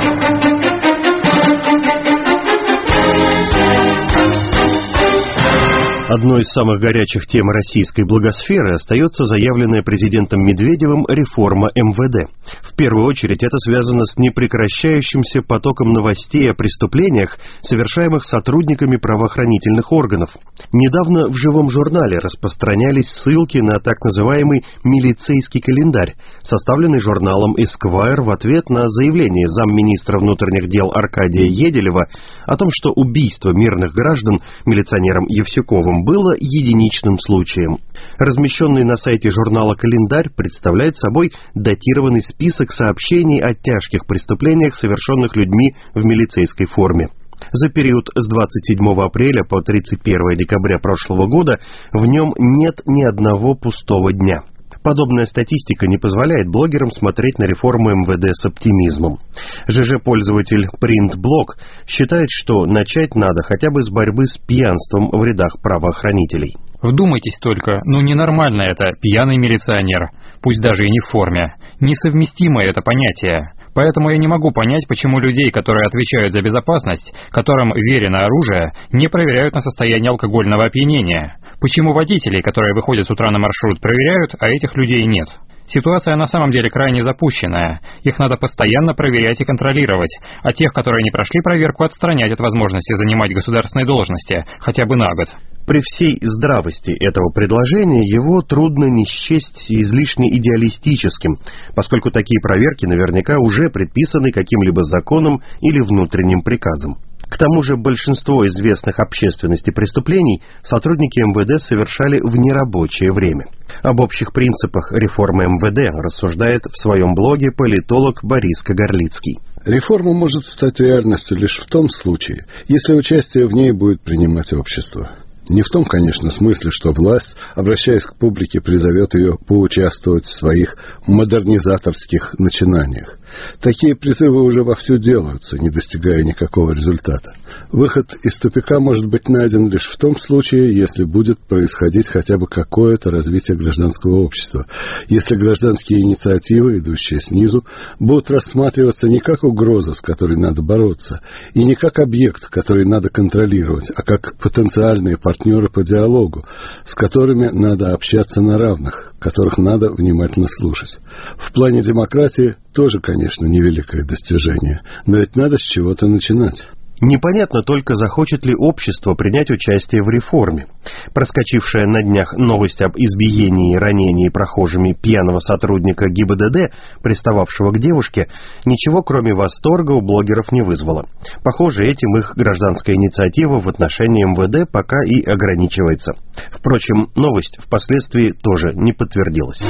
Одной из самых горячих тем российской благосферы остается заявленная президентом Медведевым реформа МВД. В первую очередь это связано с непрекращающимся потоком новостей о преступлениях, совершаемых сотрудниками правоохранительных органов. Недавно в «Живом журнале» распространялись ссылки на так называемый «милицейский календарь», составленный журналом «Эсквайр» в ответ на заявление замминистра внутренних дел Аркадия Еделева о том, что убийство мирных граждан милиционером Евсюковым было единичным случаем. Размещенный на сайте журнала «Календарь» представляет собой датированный список сообщений о тяжких преступлениях, совершенных людьми в милицейской форме. За период с 27 апреля по 31 декабря прошлого года в нем нет ни одного пустого дня. Подобная статистика не позволяет блогерам смотреть на реформу МВД с оптимизмом. ЖЖ-пользователь PrintBlog считает, что начать надо хотя бы с борьбы с пьянством в рядах правоохранителей. Вдумайтесь только, ненормально это, пьяный милиционер, пусть даже и не в форме. Несовместимое это понятие. Поэтому я не могу понять, почему людей, которые отвечают за безопасность, которым верено оружие, не проверяют на состояние алкогольного опьянения. Почему водителей, которые выходят с утра на маршрут, проверяют, а этих людей нет? Ситуация на самом деле крайне запущенная. Их надо постоянно проверять и контролировать, а тех, которые не прошли проверку, отстранять от возможности занимать государственные должности, хотя бы на год. При всей здравости этого предложения его трудно не счесть излишне идеалистическим, поскольку такие проверки наверняка уже предписаны каким-либо законом или внутренним приказом. К тому же большинство известных общественности преступлений сотрудники МВД совершали в нерабочее время. Об общих принципах реформы МВД рассуждает в своем блоге политолог Борис Кагарлицкий. Реформа может стать реальностью лишь в том случае, если участие в ней будет принимать общество. Не в том, конечно, смысле, что власть, обращаясь к публике, призовет ее поучаствовать в своих модернизаторских начинаниях. Такие призывы уже вовсю делаются, не достигая никакого результата. Выход из тупика может быть найден лишь в том случае, если будет происходить хотя бы какое-то развитие гражданского общества. Если гражданские инициативы, идущие снизу, будут рассматриваться не как угроза, с которой надо бороться, и не как объект, который надо контролировать, а как потенциальные партнеры по диалогу, с которыми надо общаться на равных, которых надо внимательно слушать. В плане демократии тоже, конечно, невеликое достижение, но ведь надо с чего-то начинать. Непонятно только, захочет ли общество принять участие в реформе. Проскочившая на днях новость об избиении и ранении прохожими пьяного сотрудника ГИБДД, пристававшего к девушке, ничего кроме восторга у блогеров не вызвала. Похоже, этим их гражданская инициатива в отношении МВД пока и ограничивается. Впрочем, новость впоследствии тоже не подтвердилась.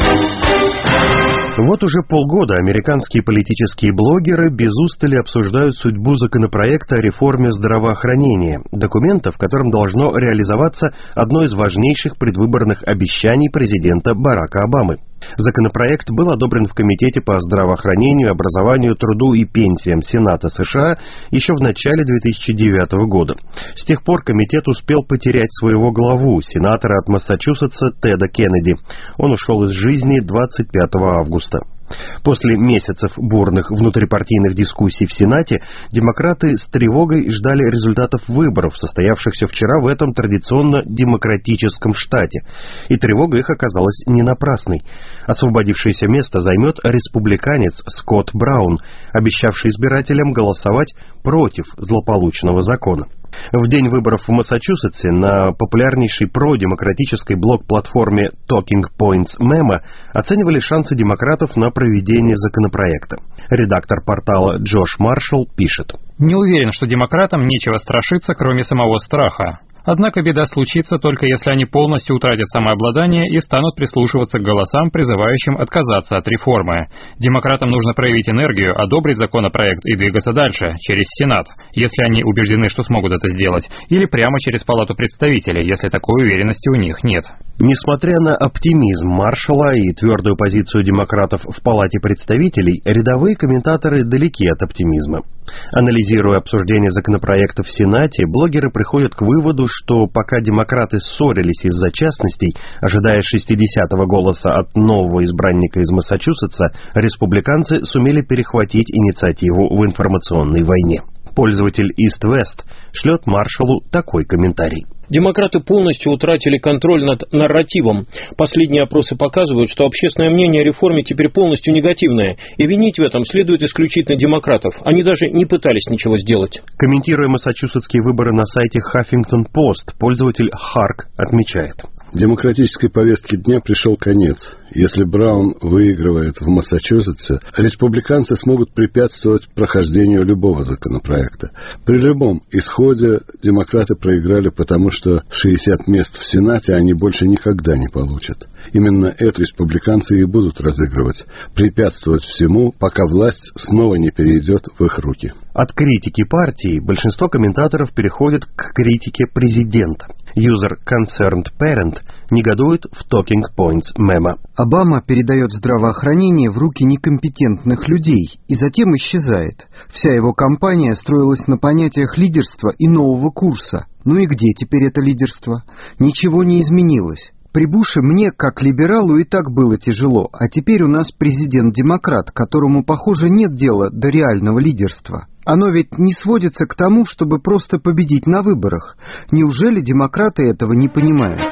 Вот уже полгода американские политические блогеры без устали обсуждают судьбу законопроекта о реформе здравоохранения, документа, в котором должно реализоваться одно из важнейших предвыборных обещаний президента Барака Обамы. Законопроект был одобрен в Комитете по здравоохранению, образованию, труду и пенсиям Сената США еще в начале 2009 года. С тех пор комитет успел потерять своего главу, сенатора от Массачусетса Теда Кеннеди. Он ушел из жизни 25 августа. После месяцев бурных внутрипартийных дискуссий в Сенате демократы с тревогой ждали результатов выборов, состоявшихся вчера в этом традиционно демократическом штате. И тревога их оказалась не напрасной. Освободившееся место займет республиканец Скотт Браун, обещавший избирателям голосовать против злополучного закона. В день выборов в Массачусетсе на популярнейшей продемократической блог-платформе Talking Points Memo оценивали шансы демократов на проведение законопроекта. Редактор портала Джош Маршалл пишет: «Не уверен, что демократам нечего страшиться, кроме самого страха. Однако беда случится только если они полностью утратят самообладание и станут прислушиваться к голосам, призывающим отказаться от реформы. Демократам нужно проявить энергию, одобрить законопроект и двигаться дальше, через Сенат, если они убеждены, что смогут это сделать, или прямо через Палату представителей, если такой уверенности у них нет». Несмотря на оптимизм Маршалла и твердую позицию демократов в Палате представителей, рядовые комментаторы далеки от оптимизма. Анализируя обсуждение законопроекта в Сенате, блогеры приходят к выводу, что пока демократы ссорились из-за частностей, ожидая 60-го голоса от нового избранника из Массачусетса, республиканцы сумели перехватить инициативу в информационной войне. Пользователь East West шлет Маршаллу такой комментарий. Демократы полностью утратили контроль над нарративом. Последние опросы показывают, что общественное мнение о реформе теперь полностью негативное, и винить в этом следует исключительно демократов. Они даже не пытались ничего сделать. Комментируя массачусетские выборы на сайте Huffington Post, пользователь Харк отмечает: демократической повестке дня пришел конец. Если Браун выигрывает в Массачусетсе, республиканцы смогут препятствовать прохождению любого законопроекта. При любом исходе демократы проиграли, потому что 60 мест в Сенате они больше никогда не получат. Именно это республиканцы и будут разыгрывать, препятствовать всему, пока власть снова не перейдет в их руки. От критики партии большинство комментаторов переходит к критике президента. Юзер Concerned Parent негодует в Talking Points Memo. Обама передает здравоохранение в руки некомпетентных людей и затем исчезает. Вся его кампания строилась на понятиях лидерства и нового курса. Ну и где теперь это лидерство? Ничего не изменилось. При Буше мне, как либералу, и так было тяжело, а теперь у нас президент-демократ, которому, похоже, нет дела до реального лидерства. Оно ведь не сводится к тому, чтобы просто победить на выборах. Неужели демократы этого не понимают?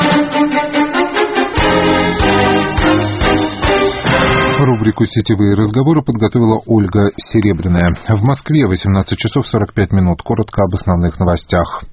Рубрику «Сетевые разговоры» подготовила Ольга Серебряная. В Москве 18 часов 45 минут. Коротко об основных новостях.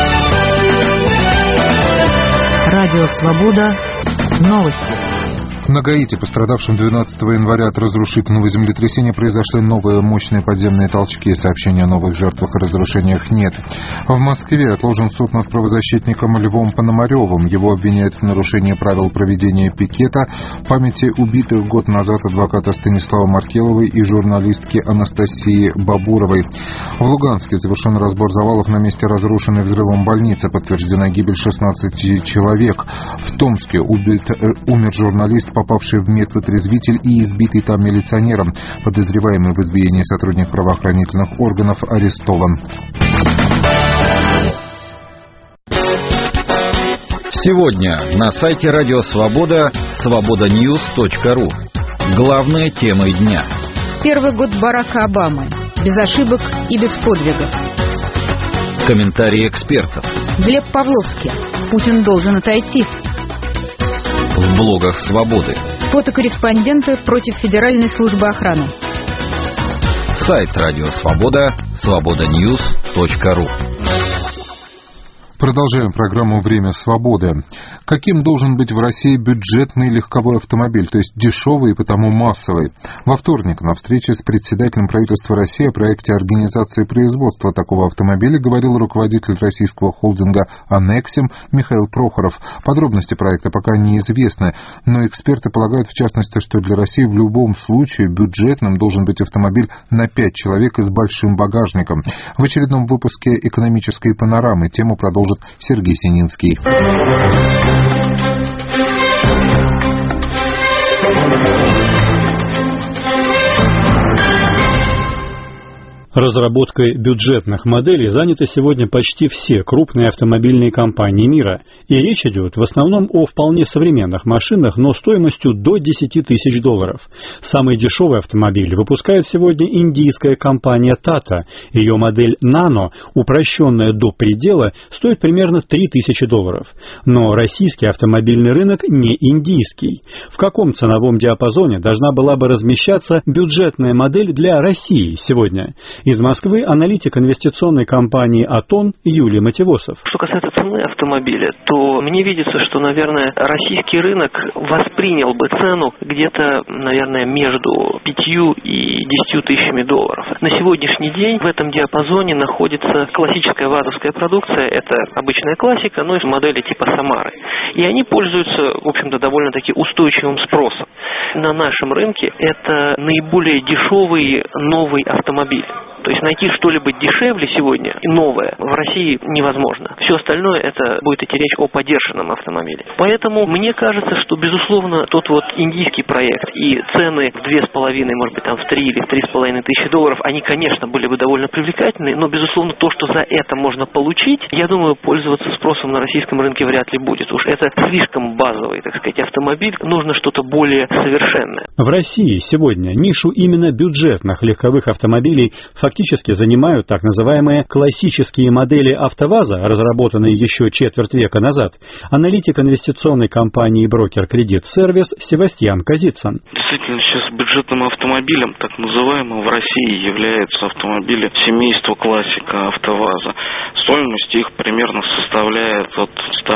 Радио «Свобода». Новости. На Гаити, пострадавшем 12 января от разрушительного землетрясения, произошли новые мощные подземные толчки. Сообщения о новых жертвах и разрушениях нет. В Москве отложен суд над правозащитником Львом Пономаревым. Его обвиняют в нарушении правил проведения пикета в памяти убитых год назад адвоката Станислава Маркеловой и журналистки Анастасии Бабуровой. В Луганске завершен разбор завалов на месте разрушенной взрывом больницы. Подтверждена гибель 16 человек. В Томске умер журналист, попавший в медвотрезвитель и избитый там милиционером. Подозреваемый в избиении сотрудник правоохранительных органов арестован. Сегодня на сайте Радио Свобода свободаnews.ru. Главные темы дня. Первый год Барака Обамы. Без ошибок и без подвигов. Комментарии экспертов. Глеб Павловский. Путин должен отойти. В блогах Свободы. Фотокорреспонденты против Федеральной службы охраны. Сайт Радио Свобода свободаnews.ru. Продолжаем программу «Время свободы». Каким должен быть в России бюджетный легковой автомобиль, то есть дешевый и потому массовый? Во вторник на встрече с председателем правительства России о проекте организации производства такого автомобиля говорил руководитель российского холдинга «Аннексим» Михаил Прохоров. Подробности проекта пока неизвестны, но эксперты полагают в частности, что для России в любом случае бюджетным должен быть автомобиль на 5 человек и с большим багажником. В очередном выпуске «Экономической панорамы» тему продолжит Сергей Сининский. Разработкой бюджетных моделей заняты сегодня почти все крупные автомобильные компании мира. И речь идет в основном о вполне современных машинах, но стоимостью до $10 тысяч. Самый дешевый автомобиль выпускает сегодня индийская компания Tata. Ее модель Nano, упрощенная до предела, стоит примерно $3000. Но российский автомобильный рынок не индийский. В каком ценовом диапазоне должна была бы размещаться бюджетная модель для России сегодня? Из Москвы аналитик инвестиционной компании «Атон» Юлий Матевосов. Что касается цены автомобиля, то мне видится, что, наверное, российский рынок воспринял бы цену где-то, наверное, между 5 и 10 тысячами долларов. На сегодняшний день в этом диапазоне находится классическая вазовская продукция, это обычная классика, но и модели типа Самары. И они пользуются, в общем-то, довольно-таки устойчивым спросом. На нашем рынке это наиболее дешевый новый автомобиль. То есть найти что-либо дешевле сегодня и новое в России невозможно. Все остальное это будет идти речь о подержанном автомобиле. Поэтому мне кажется, что, безусловно, тот вот индийский проект и цены в 2,5, может быть, там в 3 или в 3,5 тысячи долларов, они, конечно, были бы довольно привлекательны, но, безусловно, то, что за это можно получить, я думаю, пользоваться спросом на российском рынке вряд ли будет. Уж это слишком базовый, так сказать, автомобиль, нужно что-то более совершенное. В России сегодня нишу именно бюджетных легковых автомобилей фактически занимают так называемые классические модели АвтоВАЗа, разработанные еще четверть века назад. Аналитик инвестиционной компании и брокер «Кредит Сервис» Севастьян Казицын. Действительно, сейчас бюджетным автомобилем, так называемым, в России являются автомобили семейства классика АвтоВАЗа. Стоимость их примерно составляет от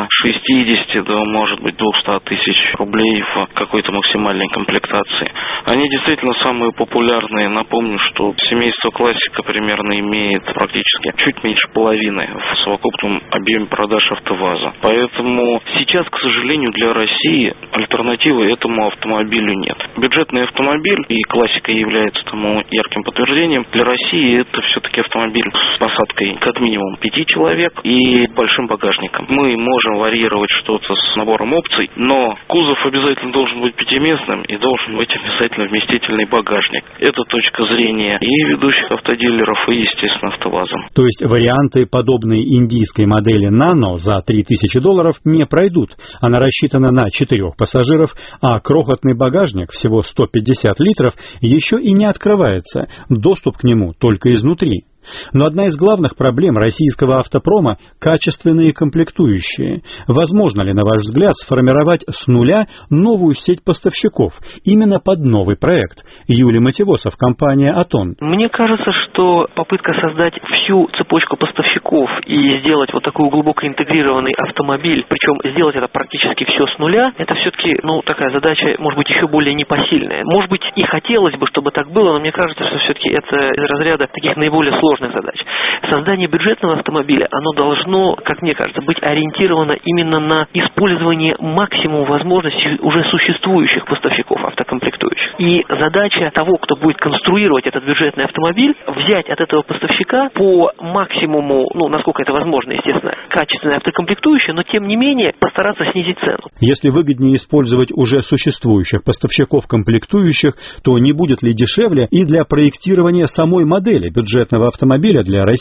160 до, может быть, 200 тысяч рублей в какой-то максимальной комплектации. Они действительно самые популярные. Напомню, что семейство классика примерно имеет практически чуть меньше половины в совокупном объеме продаж АвтоВАЗа. Поэтому сейчас, к сожалению, для России альтернативы этому автомобилю нет. Бюджетный автомобиль, и классика является тому ярким подтверждением, для России это все-таки автомобиль с посадкой как минимум 5 человек и большим багажником. Мы можем варьировать что-то с набором опций, но кузов обязательно должен быть пятиместным и должен быть обязательно вместительный багажник. Это точка зрения и ведущих автодилеров, и, естественно, АвтоВАЗа. То есть варианты, подобные индийской модели Nano за $3000, не пройдут. Она рассчитана на 4 пассажиров, а крохотный багажник, всего 150 литров, еще и не открывается. Доступ к нему только изнутри. Но одна из главных проблем российского автопрома – качественные комплектующие. Возможно ли, на ваш взгляд, сформировать с нуля новую сеть поставщиков именно под новый проект? Юлий Матевосов, компания «Атон». Мне кажется, что попытка создать всю цепочку поставщиков и сделать вот такой глубоко интегрированный автомобиль, причем сделать это практически все с нуля, это все-таки, такая задача, может быть, еще более непосильная. Может быть, и хотелось бы, чтобы так было, но мне кажется, что все-таки это из разряда таких наиболее сложных задач. Создание бюджетного автомобиля, оно должно, как мне кажется, быть ориентировано именно на использование максимума возможностей уже существующих поставщиков автокомплектующих. И задача того, кто будет конструировать этот бюджетный автомобиль, взять от этого поставщика по максимуму, насколько это возможно, естественно, качественные автокомплектующие, но тем не менее постараться снизить цену. Если выгоднее использовать уже существующих поставщиков комплектующих, то не будет ли дешевле и для проектирования самой модели бюджетного автомобиля для России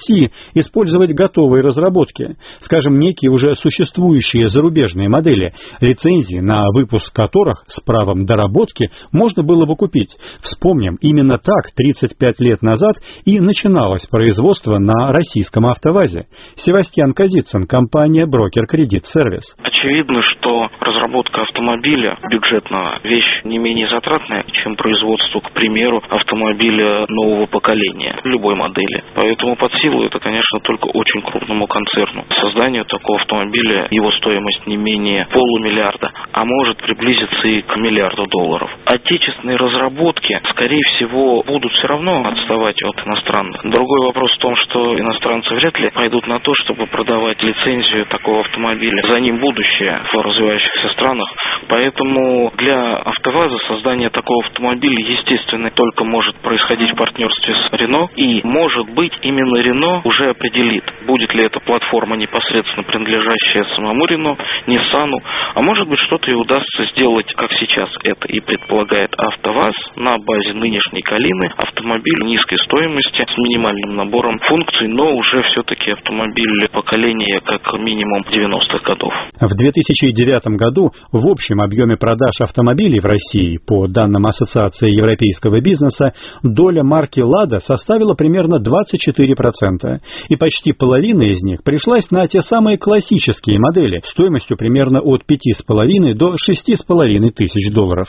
России использовать готовые разработки, скажем, некие уже существующие зарубежные модели, лицензии на выпуск которых с правом доработки можно было бы купить. Вспомним, именно так 35 лет назад и начиналось производство на российском АвтоВАЗе. Севастьян Казицын, компания «Брокер Кредит Сервис». Очевидно, что разработка автомобиля бюджетного вещь не менее затратная, чем производство, к примеру, автомобиля нового поколения, любой модели. Поэтому под силу это, конечно, только очень крупному концерну. Создание такого автомобиля, его стоимость не менее полумиллиарда, а может приблизиться и к $1 миллиард. Отечественные разработки, скорее всего, будут все равно отставать от иностранных. Другой вопрос в том, что иностранцы вряд ли пойдут на то, чтобы продавать лицензию такого автомобиля. За ним будущее в развивающихся странах. Поэтому для АвтоВАЗа создание такого автомобиля, естественно, только может происходить в партнерстве с Renault. И, может быть, именно Renault уже определит, будет ли эта платформа непосредственно принадлежащая самому Renault, Nissan, а может быть, что-то и удастся сделать, как сейчас это и предполагает АвтоВАЗ, на базе нынешней Калины, автомобиль низкой стоимости с минимальным набором функций, но уже все-таки автомобиль поколения как минимум 90-х годов. В 2009 году в общем объеме продаж автомобилей в России, по данным Ассоциации европейского бизнеса, доля марки «Лада» составила примерно 24%, и почти половина из них пришлась на те самые классические модели стоимостью примерно от 5,5 до 6,5 тысяч долларов.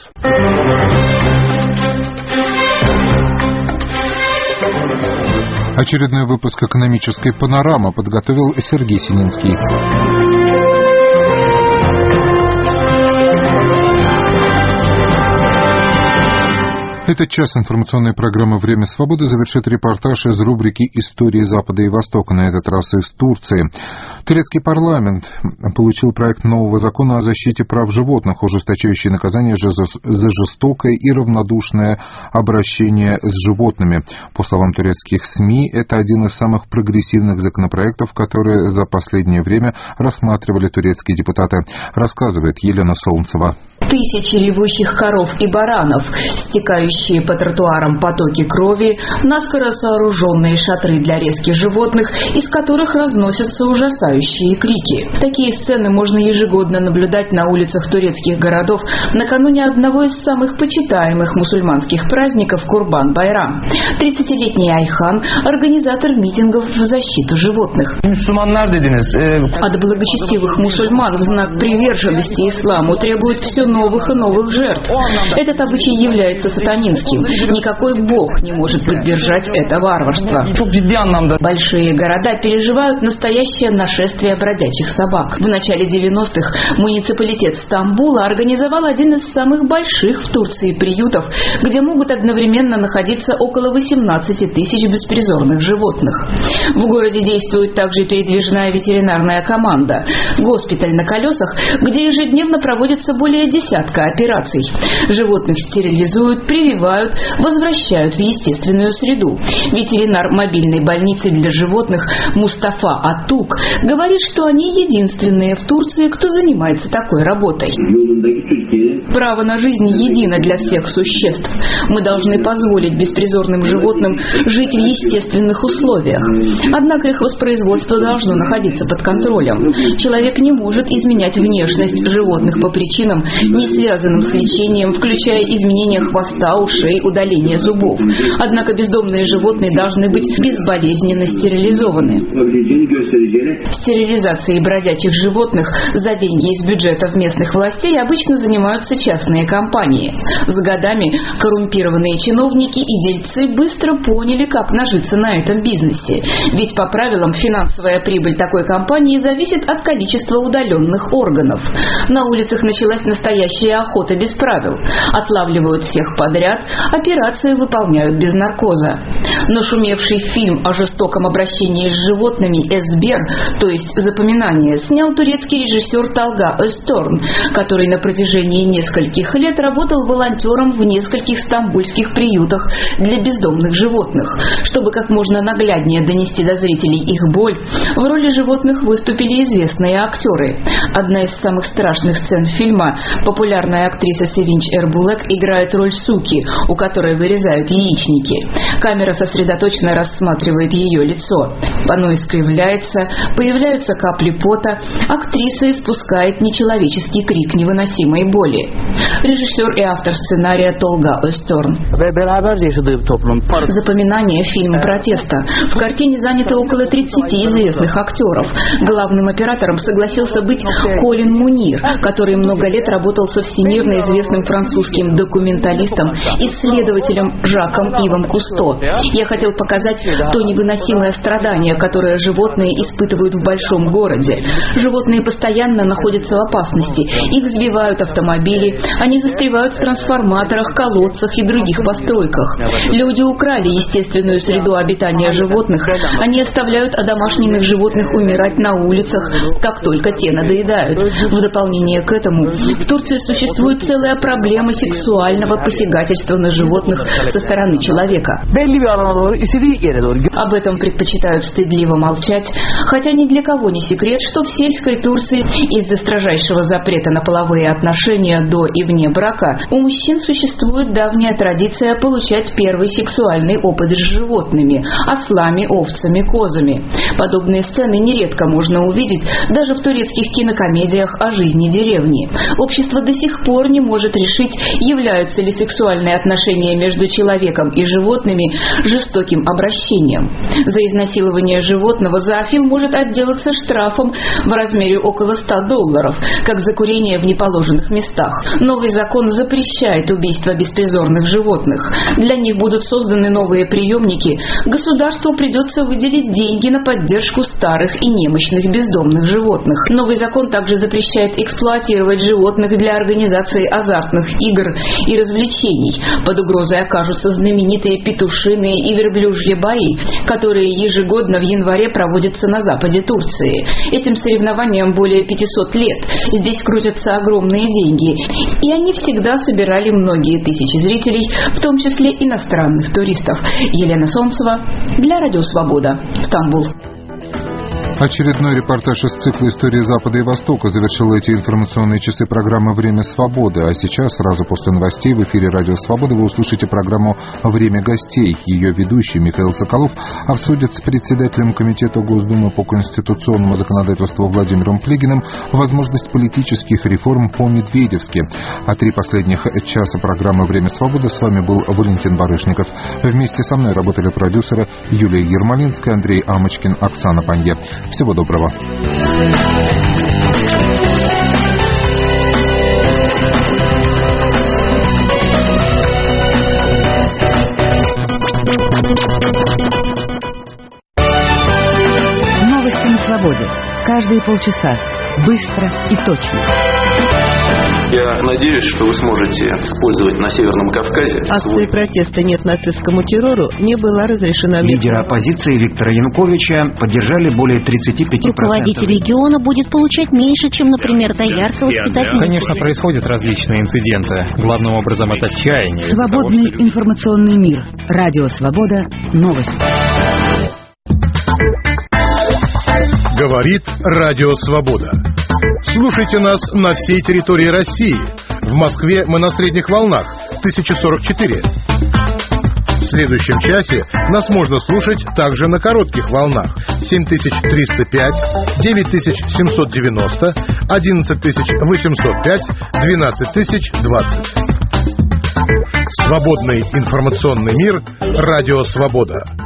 Очередной выпуск «Экономической панорамы» подготовил Сергей Сининский. Этот час информационной программы «Время свободы» завершит репортаж из рубрики «Истории Запада и Востока», на этот раз из Турции. Турецкий парламент получил проект нового закона о защите прав животных, ужесточающий наказание за жестокое и равнодушное обращение с животными. По словам турецких СМИ, это один из самых прогрессивных законопроектов, которые за последнее время рассматривали турецкие депутаты, рассказывает Елена Солнцева. Тысячи ревущих коров и баранов, стекающие по тротуарам потоки крови, наскоро сооруженные шатры для резки животных, из которых разносятся ужасающие крики. Такие сцены можно ежегодно наблюдать на улицах турецких городов накануне одного из самых почитаемых мусульманских праздников Курбан-Байрам. 30-летний Айхан – организатор митингов в защиту животных. От благочестивых мусульман в знак приверженности исламу требуют все новых и новых жертв. Этот обычай является сатанинским. Никакой бог не может поддержать это варварство. Большие города переживают настоящее нашествие бродячих собак. В начале 90-х муниципалитет Стамбула организовал один из самых больших в Турции приютов, где могут одновременно находиться около 18 тысяч беспризорных животных. В городе действует также передвижная ветеринарная команда, госпиталь на колесах, где ежедневно проводится более десятка операций. Животных стерилизуют, прививают, возвращают в естественную среду. Ветеринар мобильной больницы для животных Мустафа Атук говорит, что они единственные в Турции, кто занимается такой работой. Право на жизнь едино для всех существ. Мы должны позволить беспризорным животным жить в естественных условиях. Однако их воспроизводство должно находиться под контролем. Человек не может изменять внешность животных по причинам, не связанным с лечением, включая изменение хвоста, ушей, удаление зубов. Однако бездомные животные должны быть безболезненно стерилизованы. Стерилизацией бродячих животных за деньги из бюджетов местных властей обычно занимаются частные компании. С годами коррумпированные чиновники и дельцы быстро поняли, как нажиться на этом бизнесе. Ведь по правилам финансовая прибыль такой компании зависит от количества удаленных органов. На улицах началась настоящая охота без правил. Отлавливают всех подряд, операции выполняют без наркоза. Нашумевший фильм о жестоком обращении с животными «Эсбер», то есть «Запоминание», снял турецкий режиссер Талга Öztorn, который на протяжении нескольких лет работал волонтером в нескольких стамбульских приютах для бездомных животных. Чтобы как можно нагляднее донести до зрителей их боль, в роли животных выступили известные актеры. Одна из самых страшных сцен фильма Популярная актриса Севинч Эрбулек играет роль суки, у которой вырезают яичники. Камера сосредоточенно рассматривает ее лицо. Оно искривляется, появляются капли пота. Актриса испускает нечеловеческий крик невыносимой боли. Режиссер и автор сценария Толга Остерн. Запоминание фильма «Протеста». В картине занято около 30 известных актеров. Главным оператором согласился быть Колин Мунир, который много лет работал со всемирно известным французским документалистом, исследователем Жаком Ивом Кусто. Я хотел показать то невыносимое страдание, которое животные испытывают в большом городе. Животные постоянно находятся в опасности. Их сбивают автомобили, они застревают в трансформаторах, колодцах и других постройках. Люди украли естественную среду обитания животных. Они оставляют одомашненных животных умирать на улицах, как только те надоедают. В дополнение к этому, в Турции существует целая проблема сексуального посягательства на животных со стороны человека. Об этом предпочитают стыдливо молчать, хотя ни для кого не секрет, что в сельской Турции из-за строжайшего запрета на половые отношения до и вне брака у мужчин существует давняя традиция получать первый сексуальный опыт с животными – ослами, овцами, козами. Подобные сцены нередко можно увидеть даже в турецких кинокомедиях о жизни деревни. Общество до сих пор не может решить, являются ли сексуальные отношения между человеком и животными жестоким обращением. За изнасилование животного зоофил может отделаться штрафом в размере около $100, как за курение в неположенных местах. Новый закон запрещает убийство беспризорных животных. Для них будут созданы новые приемники. Государству придется выделить деньги на поддержку старых и немощных бездомных животных. Новый закон также запрещает эксплуатировать животных для организации азартных игр и развлечений. Под угрозой окажутся знаменитые петушиные и верблюжьи бои, которые ежегодно в январе проводятся на западе Турции. Этим соревнованиям более 500 лет. Здесь крутятся огромные деньги. И они всегда собирали многие тысячи зрителей, в том числе иностранных туристов. Елена Солнцева для Радио Свобода, Стамбул. Очередной репортаж из цикла «Истории Запада и Востока» завершил эти информационные часы программы «Время свободы». А сейчас, сразу после новостей, в эфире «Радио Свобода» вы услышите программу «Время гостей». Ее ведущий Михаил Соколов обсудит с председателем Комитета Госдумы по конституционному законодательству Владимиром Плигиным возможность политических реформ по-медведевски. А 3 последних часа программы «Время свободы» с вами был Валентин Барышников. Вместе со мной работали продюсеры Юлия Ермолинская, Андрей Амочкин, Оксана Панье. Всего доброго. Новости на свободе. Каждые полчаса. Быстро и точно. Я надеюсь, что вы сможете использовать на Северном Кавказе... Акция протеста «Нет нацистскому террору» не была разрешена... Лидеры оппозиции Виктора Януковича поддержали более 35%. Руководитель региона будет получать меньше, чем, например, доярка воспитательница. Конечно, происходят различные инциденты. Главным образом это отчаяние. Свободный информационный мир. Радио Свобода. Новости. Говорит Радио Свобода. Слушайте нас на всей территории России. В Москве мы на средних волнах 1044. В следующем часе нас можно слушать также на коротких волнах 7305, 9790, 11805, 12020. Свободный информационный мир. Радио Свобода.